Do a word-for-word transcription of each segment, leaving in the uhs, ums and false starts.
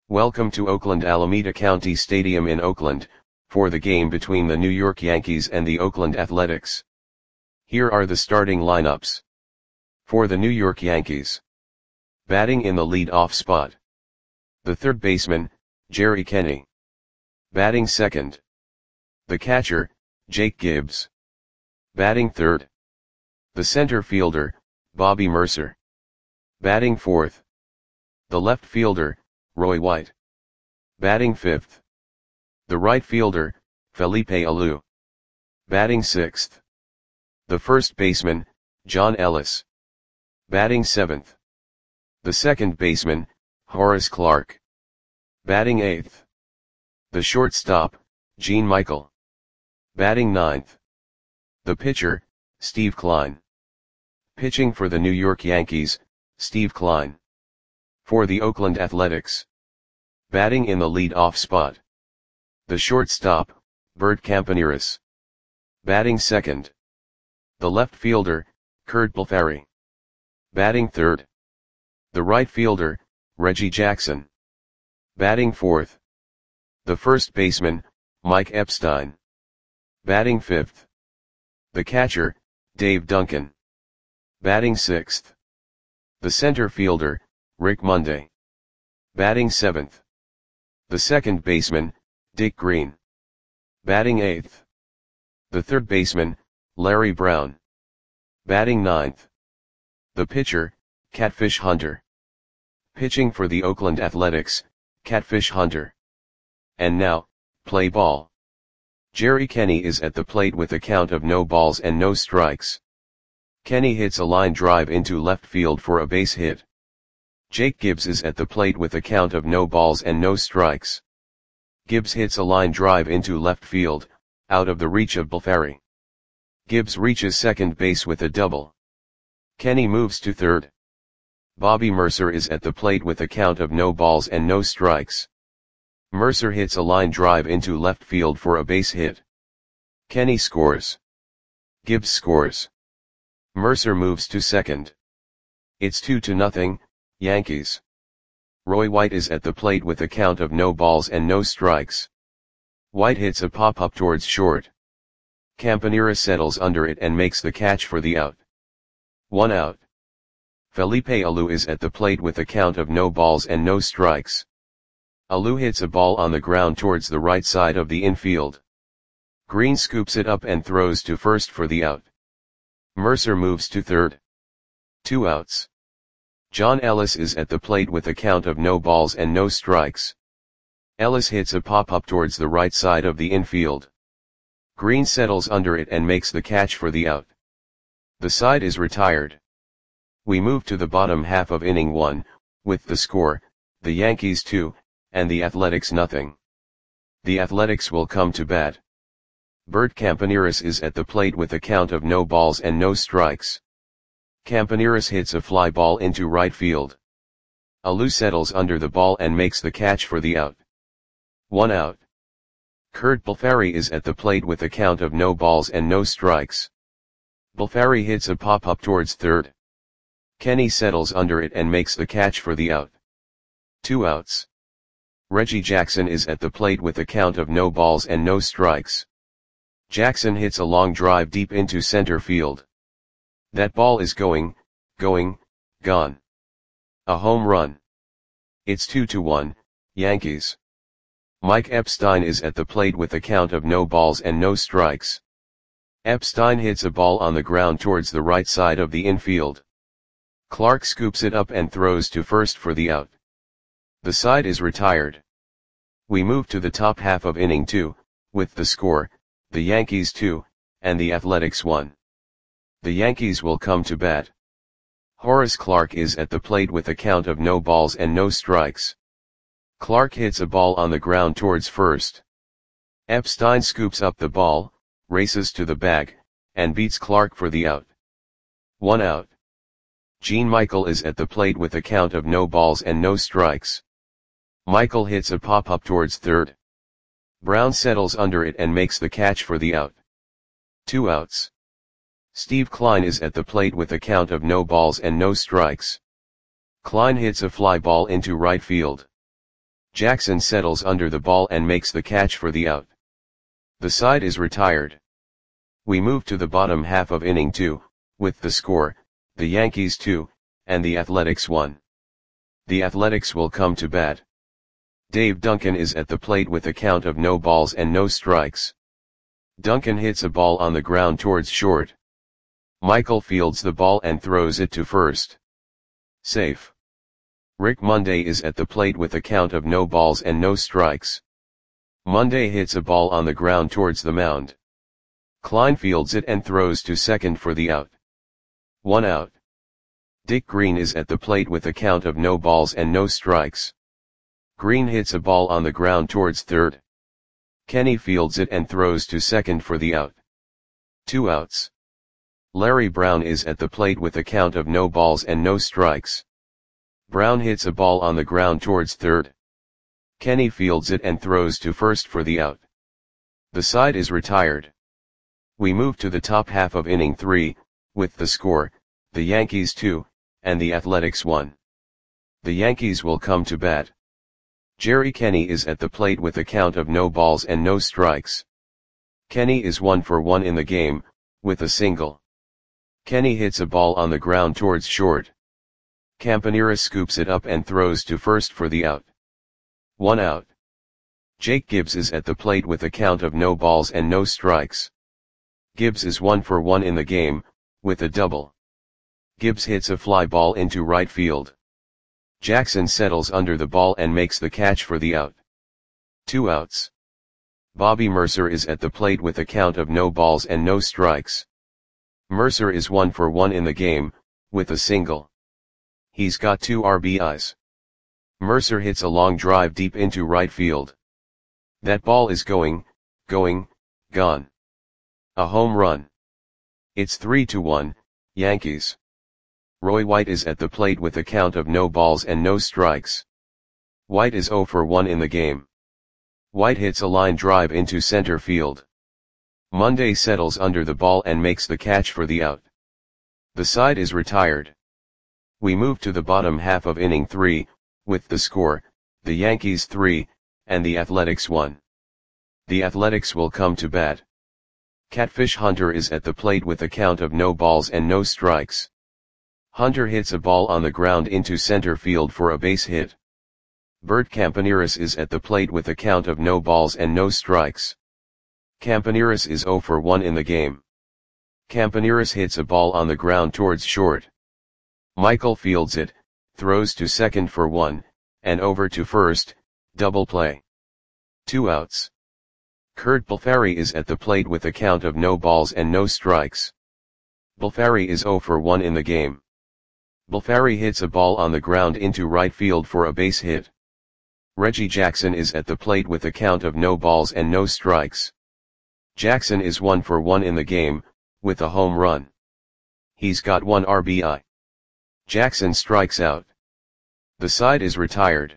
Welcome to Oakland Alameda County Stadium in Oakland, for the game between the New York Yankees and the Oakland Athletics. Here are the starting lineups. For the New York Yankees. Batting in the lead-off spot. The third baseman, Jerry Kenney. Batting second. The catcher, Jake Gibbs. Batting third. The center fielder, Bobby Murcer. Batting fourth. The left fielder, Roy White. Batting fifth. The right fielder, Felipe Alou. Batting sixth. The first baseman, John Ellis. Batting seventh. The second baseman, Horace Clarke. Batting eighth. The shortstop, Gene Michael. Batting ninth. The pitcher, Steve Kline. Pitching for the New York Yankees, Steve Kline. For the Oakland Athletics. Batting in the lead-off spot. The shortstop, Bert Campaneris. Batting second. The left fielder, Curt Blefary. Batting third. The right fielder, Reggie Jackson. Batting fourth. The first baseman, Mike Epstein. Batting fifth. The catcher, Dave Duncan. Batting sixth. The center fielder, Rick Monday. Batting seventh. The second baseman, Dick Green. Batting eighth. The third baseman, Larry Brown. Batting ninth. The pitcher, Catfish Hunter. Pitching for the Oakland Athletics, Catfish Hunter. And now, play ball. Jerry Kenney is at the plate with a count of no balls and no strikes. Kenney hits a line drive into left field for a base hit. Jake Gibbs is at the plate with a count of no balls and no strikes. Gibbs hits a line drive into left field, out of the reach of Blefary. Gibbs reaches second base with a double. Kenney moves to third. Bobby Murcer is at the plate with a count of no balls and no strikes. Murcer hits a line drive into left field for a base hit. Kenney scores. Gibbs scores. Murcer moves to second. It's two to nothing, Yankees. Roy White is at the plate with a count of no balls and no strikes. White hits a pop-up towards short. Campaneris settles under it and makes the catch for the out. One out. Felipe Alou is at the plate with a count of no balls and no strikes. Alou hits a ball on the ground towards the right side of the infield. Green scoops it up and throws to first for the out. Murcer moves to third. Two outs. John Ellis is at the plate with a count of no balls and no strikes. Ellis hits a pop-up towards the right side of the infield. Green settles under it and makes the catch for the out. The side is retired. We move to the bottom half of inning one, with the score, the Yankees two, and the Athletics nothing. The Athletics will come to bat. Bert Campaneris is at the plate with a count of no balls and no strikes. Campaneris hits a fly ball into right field. Alou settles under the ball and makes the catch for the out. One out. Curt Blefary is at the plate with a count of no balls and no strikes. Blefary hits a pop-up towards third. Kenney settles under it and makes the catch for the out. Two outs. Reggie Jackson is at the plate with a count of no balls and no strikes. Jackson hits a long drive deep into center field. That ball is going, going, gone. A home run. It's two to one, Yankees. Mike Epstein is at the plate with a count of no balls and no strikes. Epstein hits a ball on the ground towards the right side of the infield. Clarke scoops it up and throws to first for the out. The side is retired. We move to the top half of inning two, with the score, the Yankees two, and the Athletics one. The Yankees will come to bat. Horace Clarke is at the plate with a count of no balls and no strikes. Clarke hits a ball on the ground towards first. Epstein scoops up the ball, races to the bag, and beats Clarke for the out. One out. Gene Michael is at the plate with a count of no balls and no strikes. Michael hits a pop-up towards third. Brown settles under it and makes the catch for the out. Two outs. Steve Kline is at the plate with a count of no balls and no strikes. Kline hits a fly ball into right field. Jackson settles under the ball and makes the catch for the out. The side is retired. We move to the bottom half of inning two, with the score, the Yankees two, and the Athletics one. The Athletics will come to bat. Dave Duncan is at the plate with a count of no balls and no strikes. Duncan hits a ball on the ground towards short. Michael fields the ball and throws it to first. Safe. Rick Monday is at the plate with a count of no balls and no strikes. Monday hits a ball on the ground towards the mound. Klein fields it and throws to second for the out. One out. Dick Green is at the plate with a count of no balls and no strikes. Green hits a ball on the ground towards third. Kenny fields it and throws to second for the out. Two outs. Larry Brown is at the plate with a count of no balls and no strikes. Brown hits a ball on the ground towards third. Kenny fields it and throws to first for the out. The side is retired. We move to the top half of inning three, with the score, the Yankees two, and the Athletics one. The Yankees will come to bat. Jerry Kenny is at the plate with a count of no balls and no strikes. Kenny is one for one in the game, with a single. Kenny hits a ball on the ground towards short. Campanera scoops it up and throws to first for the out. One out. Jake Gibbs is at the plate with a count of no balls and no strikes. Gibbs is one for one in the game, with a double. Gibbs hits a fly ball into right field. Jackson settles under the ball and makes the catch for the out. Two outs. Bobby Mercer is at the plate with a count of no balls and no strikes. Mercer is one for one in the game, with a single. He's got two R B Is. Mercer hits a long drive deep into right field. That ball is going, going, gone. A home run. It's three to one, Yankees. Roy White is at the plate with a count of no balls and no strikes. White is zero for one in the game. White hits a line drive into center field. Monday settles under the ball and makes the catch for the out. The side is retired. We move to the bottom half of inning three, with the score, the Yankees three, and the Athletics one. The Athletics will come to bat. Catfish Hunter is at the plate with a count of no balls and no strikes. Hunter hits a ball on the ground into center field for a base hit. Bert Campaneris is at the plate with a count of no balls and no strikes. Campaneris is zero for one in the game. Campaneris hits a ball on the ground towards short. Michael fields it, throws to second for one, and over to first, double play. Two outs. Kurt Balfari is at the plate with a count of no balls and no strikes. Balfari is zero for one in the game. Balfari hits a ball on the ground into right field for a base hit. Reggie Jackson is at the plate with a count of no balls and no strikes. Jackson is one for one in the game, with a home run. He's got one R B I. Jackson strikes out. The side is retired.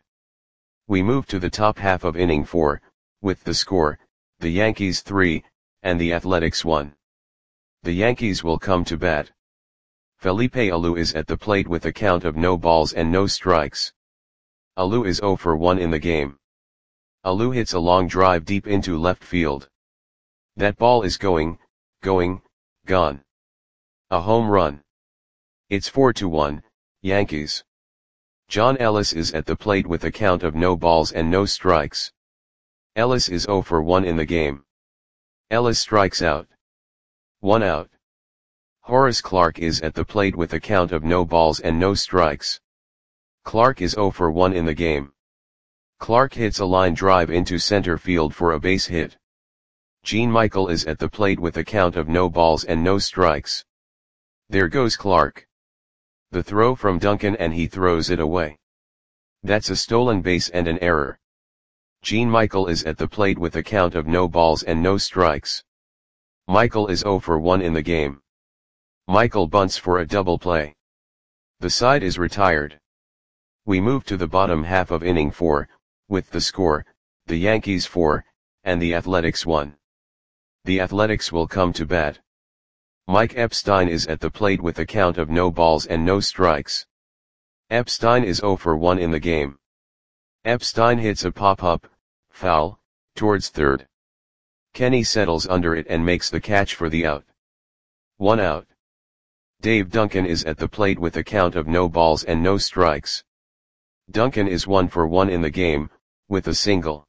We move to the top half of inning four, with the score, the Yankees three, and the Athletics one. The Yankees will come to bat. Felipe Alou is at the plate with a count of no balls and no strikes. Alou is zero for one in the game. Alou hits a long drive deep into left field. That ball is going, going, gone. A home run. It's four to one, Yankees. John Ellis is at the plate with a count of no balls and no strikes. Ellis is zero for one in the game. Ellis strikes out. One out. Horace Clarke is at the plate with a count of no balls and no strikes. Clarke is zero for one in the game. Clarke hits a line drive into center field for a base hit. Gene Michael is at the plate with a count of no balls and no strikes. There goes Clarke. The throw from Duncan and he throws it away. That's a stolen base and an error. Gene Michael is at the plate with a count of no balls and no strikes. Michael is zero for one in the game. Michael bunts for a double play. The side is retired. We move to the bottom half of inning four, with the score, the Yankees four, and the Athletics one. The Athletics will come to bat. Mike Epstein is at the plate with a count of no balls and no strikes. Epstein is zero for one in the game. Epstein hits a pop-up, foul, towards third. Kenny settles under it and makes the catch for the out. One out. Dave Duncan is at the plate with a count of no balls and no strikes. Duncan is one for one in the game, with a single.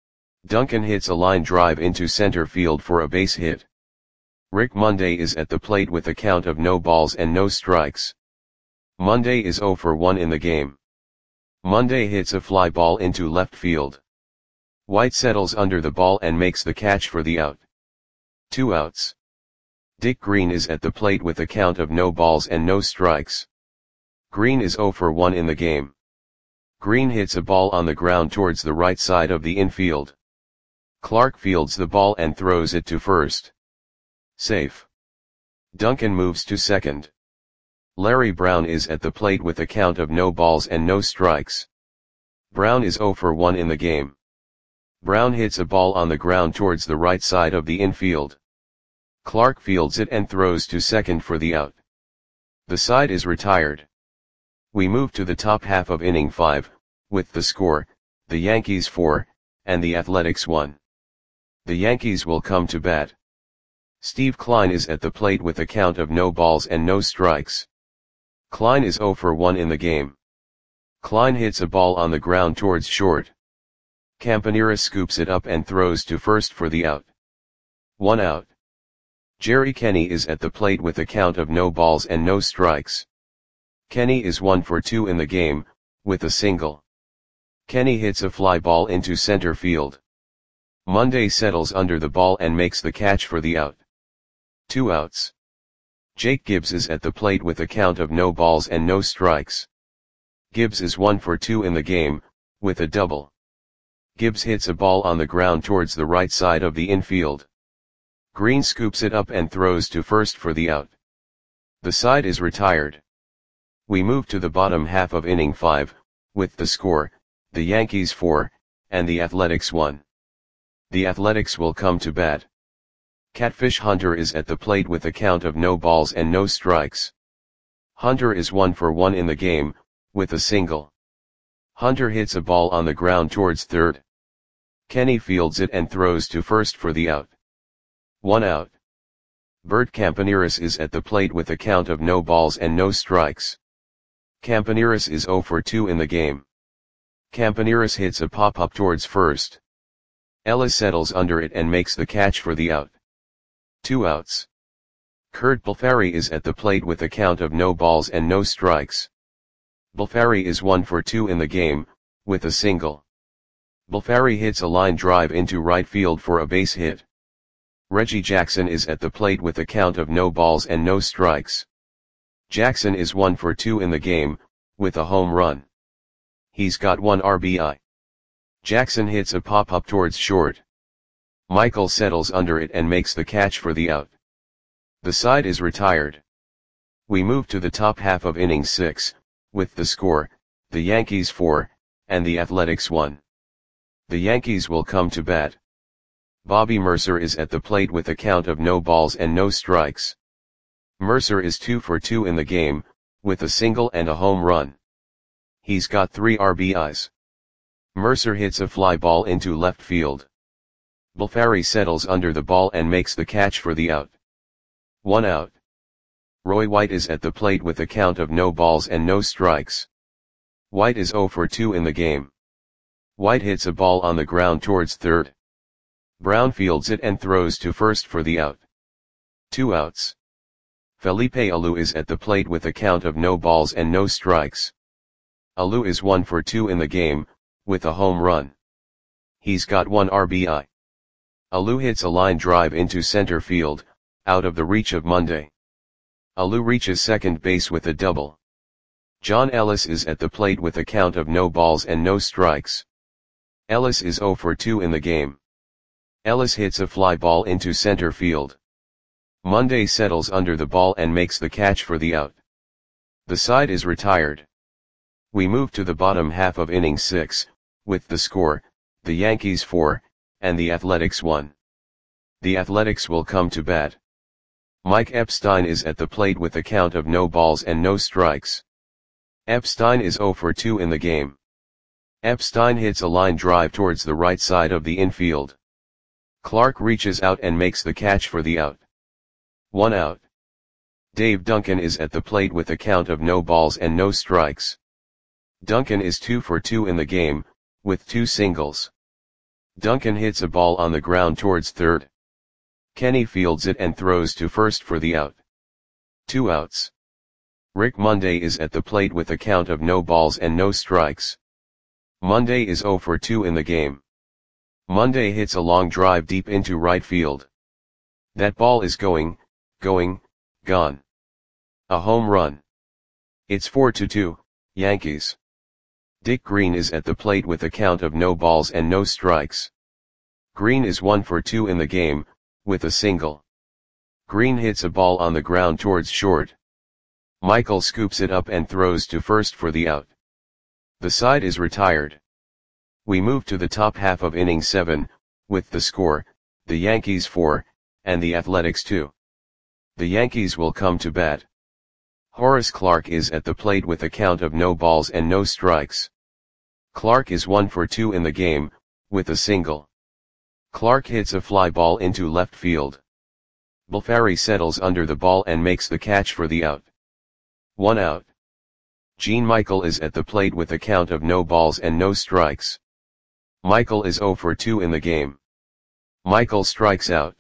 Duncan hits a line drive into center field for a base hit. Rick Monday is at the plate with a count of no balls and no strikes. Monday is zero for one in the game. Monday hits a fly ball into left field. White settles under the ball and makes the catch for the out. Two outs. Dick Green is at the plate with a count of no balls and no strikes. Green is zero for one in the game. Green hits a ball on the ground towards the right side of the infield. Clark fields the ball and throws it to first. Safe. Duncan moves to second. Larry Brown is at the plate with a count of no balls and no strikes. Brown is zero for one in the game. Brown hits a ball on the ground towards the right side of the infield. Clark fields it and throws to second for the out. The side is retired. We move to the top half of inning five, with the score, the Yankees four, and the Athletics one. The Yankees will come to bat. Steve Klein is at the plate with a count of no balls and no strikes. Klein is zero for one in the game. Klein hits a ball on the ground towards short. Campanera scoops it up and throws to first for the out. One out. Jerry Kenny is at the plate with a count of no balls and no strikes. Kenny is one for two in the game, with a single. Kenny hits a fly ball into center field. Monday settles under the ball and makes the catch for the out. Two outs. Jake Gibbs is at the plate with a count of no balls and no strikes. Gibbs is one for two in the game, with a double. Gibbs hits a ball on the ground towards the right side of the infield. Green scoops it up and throws to first for the out. The side is retired. We move to the bottom half of inning five, with the score, the Yankees four, and the Athletics one. The Athletics will come to bat. Catfish Hunter is at the plate with a count of no balls and no strikes. Hunter is one for one in the game, with a single. Hunter hits a ball on the ground towards third. Kenny fields it and throws to first for the out. One out. Bert Campaneris is at the plate with a count of no balls and no strikes. Campaneris is zero for two in the game. Campaneris hits a pop-up towards first. Ellis settles under it and makes the catch for the out. Two outs. Kurt Balfari is at the plate with a count of no balls and no strikes. Balfari is one for two in the game, with a single. Balfari hits a line drive into right field for a base hit. Reggie Jackson is at the plate with a count of no balls and no strikes. Jackson is one for two in the game, with a home run. He's got one R B I. Jackson hits a pop-up towards short. Michael settles under it and makes the catch for the out. The side is retired. We move to the top half of inning six, with the score, the Yankees four, and the Athletics one. The Yankees will come to bat. Bobby Mercer is at the plate with a count of no balls and no strikes. Mercer is two for two in the game, with a single and a home run. He's got three R B Is. Mercer hits a fly ball into left field. Balfari settles under the ball and makes the catch for the out. One out. Roy White is at the plate with a count of no balls and no strikes. White is zero for two in the game. White hits a ball on the ground towards third. Brown fields it and throws to first for the out. Two outs. Felipe Alou is at the plate with a count of no balls and no strikes. Alou is one for two in the game, with a home run. He's got one R B I. Alou hits a line drive into center field, out of the reach of Monday. Alou reaches second base with a double. John Ellis is at the plate with a count of no balls and no strikes. Ellis is zero for two in the game. Ellis hits a fly ball into center field. Monday settles under the ball and makes the catch for the out. The side is retired. We move to the bottom half of inning six, with the score, the Yankees four, and the Athletics one. The Athletics will come to bat. Mike Epstein is at the plate with a count of no balls and no strikes. Epstein is zero for two in the game. Epstein hits a line drive towards the right side of the infield. Clark reaches out and makes the catch for the out. One out. Dave Duncan is at the plate with a count of no balls and no strikes. Duncan is two for two in the game, with two singles. Duncan hits a ball on the ground towards third. Kenny fields it and throws to first for the out. Two outs. Rick Monday is at the plate with a count of no balls and no strikes. Monday is zero for two in the game. Monday hits a long drive deep into right field. That ball is going, going, gone. A home run. It's four to two, Yankees. Dick Green is at the plate with a count of no balls and no strikes. Green is one for two in the game, with a single. Green hits a ball on the ground towards short. Michael scoops it up and throws to first for the out. The side is retired. We move to the top half of inning seven, with the score, the Yankees four, and the Athletics two. The Yankees will come to bat. Horace Clarke is at the plate with a count of no balls and no strikes. Clarke is one for two in the game, with a single. Clarke hits a fly ball into left field. Bulfari settles under the ball and makes the catch for the out. One out. Gene Michael is at the plate with a count of no balls and no strikes. Michael is zero for two in the game. Michael strikes out.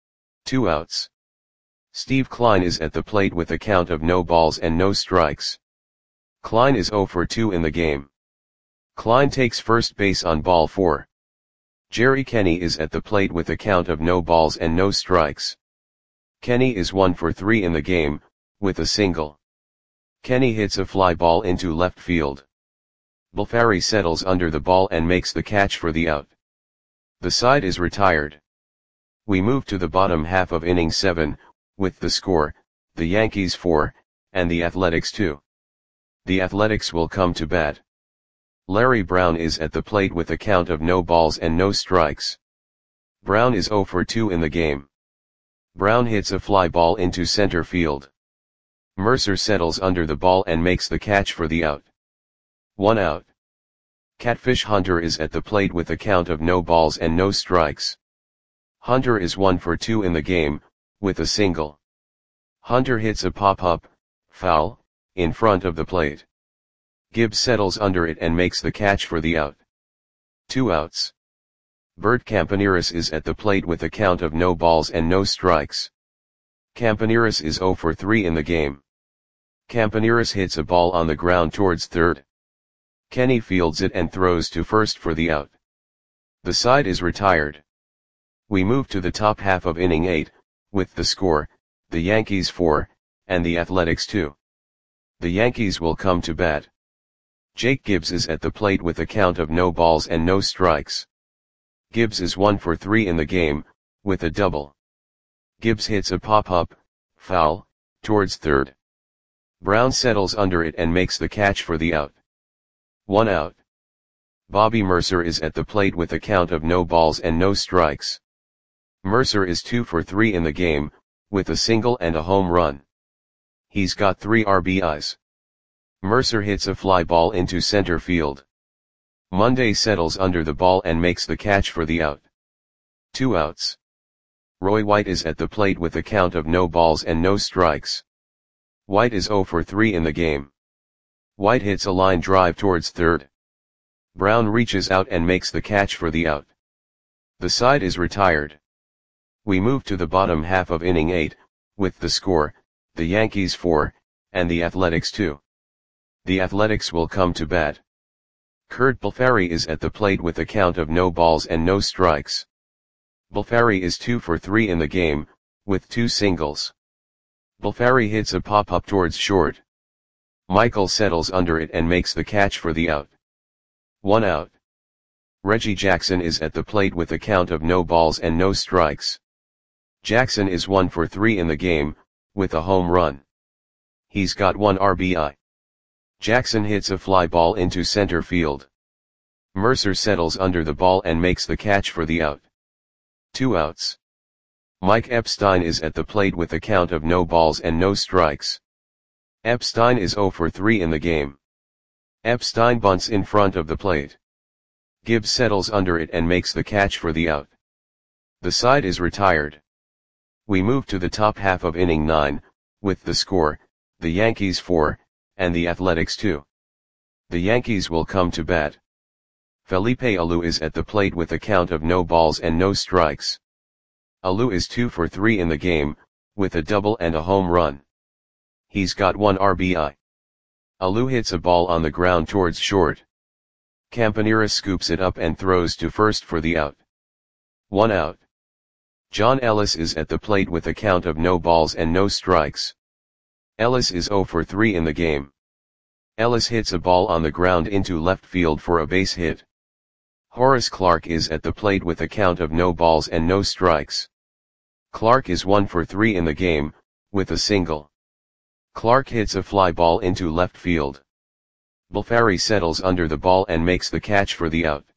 Two outs. Steve Klein is at the plate with a count of no balls and no strikes. Klein is zero for two in the game. Klein takes first base on ball four. Jerry Kenny is at the plate with a count of no balls and no strikes. Kenny is one for three in the game, with a single. Kenny hits a fly ball into left field. Bulfari settles under the ball and makes the catch for the out. The side is retired. We move to the bottom half of inning seven, with the score, the Yankees four, and the Athletics two. The Athletics will come to bat. Larry Brown is at the plate with a count of no balls and no strikes. Brown is zero for two in the game. Brown hits a fly ball into center field. Mercer settles under the ball and makes the catch for the out. One out. Catfish Hunter is at the plate with a count of no balls and no strikes. Hunter is one for two in the game, with a single. Hunter hits a pop-up, foul, in front of the plate. Gibbs settles under it and makes the catch for the out. Two outs. Bert Campaneris is at the plate with a count of no balls and no strikes. Campaneris is zero for three in the game. Campaneris hits a ball on the ground towards third. Kenny fields it and throws to first for the out. The side is retired. We move to the top half of inning eight, with the score, the Yankees four, and the Athletics two. The Yankees will come to bat. Jake Gibbs is at the plate with a count of no balls and no strikes. Gibbs is one for three in the game, with a double. Gibbs hits a pop-up, foul, towards third. Brown settles under it and makes the catch for the out. One out. Bobby Mercer is at the plate with a count of no balls and no strikes. Mercer is two for three in the game, with a single and a home run. He's got three R B Is. Mercer hits a fly ball into center field. Monday settles under the ball and makes the catch for the out. Two outs. Roy White is at the plate with a count of no balls and no strikes. White is zero for three in the game. White hits a line drive towards third. Brown reaches out and makes the catch for the out. The side is retired. We move to the bottom half of inning eight, with the score, the Yankees four, and the Athletics two. The Athletics will come to bat. Kurt Bulfari is at the plate with a count of no balls and no strikes. Bulfari is two for three in the game, with two singles. Bulfari hits a pop-up towards short. Michael settles under it and makes the catch for the out. One out. Reggie Jackson is at the plate with a count of no balls and no strikes. Jackson is one for three in the game, with a home run. He's got one R B I. Jackson hits a fly ball into center field. Mercer settles under the ball and makes the catch for the out. Two outs. Mike Epstein is at the plate with a count of no balls and no strikes. Epstein is zero for three in the game. Epstein bunts in front of the plate. Gibbs settles under it and makes the catch for the out. The side is retired. We move to the top half of inning nine, with the score, the Yankees four, and the Athletics two. The Yankees will come to bat. Felipe Alou is at the plate with a count of no balls and no strikes. Alou is two for three in the game, with a double and a home run. He's got one R B I. Alou hits a ball on the ground towards short. Campanera scoops it up and throws to first for the out. One out. John Ellis is at the plate with a count of no balls and no strikes. Ellis is zero for three in the game. Ellis hits a ball on the ground into left field for a base hit. Horace Clarke is at the plate with a count of no balls and no strikes. Clarke is one for three in the game, with a single. Clarke hits a fly ball into left field. Bulfari settles under the ball and makes the catch for the out.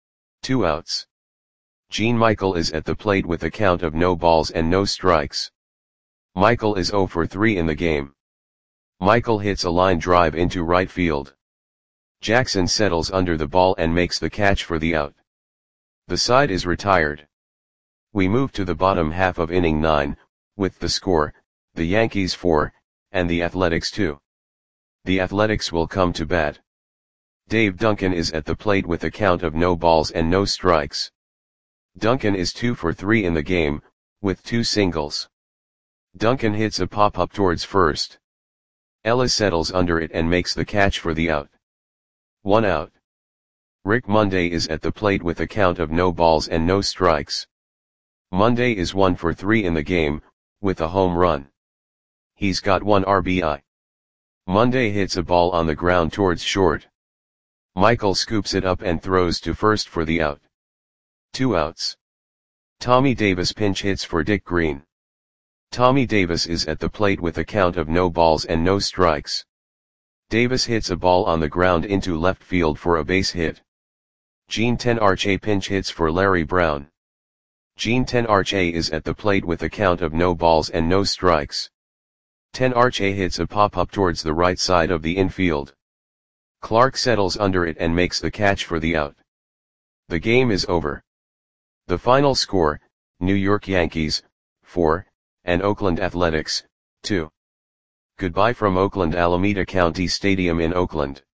Two outs. Gene Michael is at the plate with a count of no balls and no strikes. Michael is zero for three in the game. Michael hits a line drive into right field. Jackson settles under the ball and makes the catch for the out. The side is retired. We move to the bottom half of inning nine, with the score, the Yankees four, and the Athletics two. The Athletics will come to bat. Dave Duncan is at the plate with a count of no balls and no strikes. Duncan is two for three in the game, with two singles. Duncan hits a pop-up towards first. Ellis settles under it and makes the catch for the out. One out. Rick Monday is at the plate with a count of no balls and no strikes. Monday is one for three in the game, with a home run. He's got one R B I. Monday hits a ball on the ground towards short. Michael scoops it up and throws to first for the out. Two outs. Tommy Davis pinch hits for Dick Green. Tommy Davis is at the plate with a count of no balls and no strikes. Davis hits a ball on the ground into left field for a base hit. Gene Tenarche pinch hits for Larry Brown. Gene Tenarche is at the plate with a count of no balls and no strikes. Tenarche hits a pop-up towards the right side of the infield. Clarke settles under it and makes the catch for the out. The game is over. The final score, New York Yankees, four, and Oakland Athletics, two. Goodbye from Oakland Alameda County Stadium in Oakland.